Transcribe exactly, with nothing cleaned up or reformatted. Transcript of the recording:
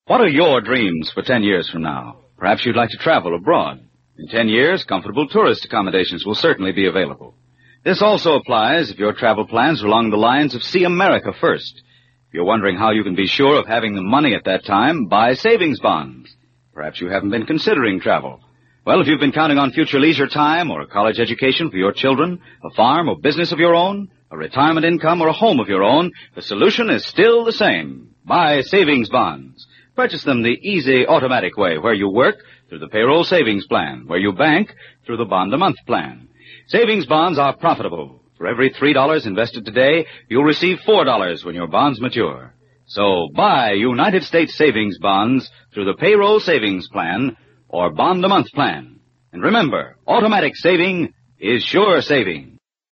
What are your dreams for ten years from now? Perhaps you'd like to travel abroad. In ten years, comfortable tourist accommodations will certainly be available. This also applies if your travel plans are along the lines of see America first. If you're wondering how you can be sure of having the money at that time, buy savings bonds. Perhaps you haven't been considering travel. Well, if you've been counting on future leisure time or a college education for your children, a farm or business of your own, a retirement income or a home of your own, the solution is still the same. Buy savings bonds. Purchase them the easy, automatic way, where you work through the payroll savings plan, where you bank through the bond-a-month plan. Savings bonds are profitable. For every three dollars invested today, you'll receive four dollars when your bonds mature. So buy United States savings bonds through the payroll savings plan or bond-a-month plan. And remember, automatic saving is sure saving.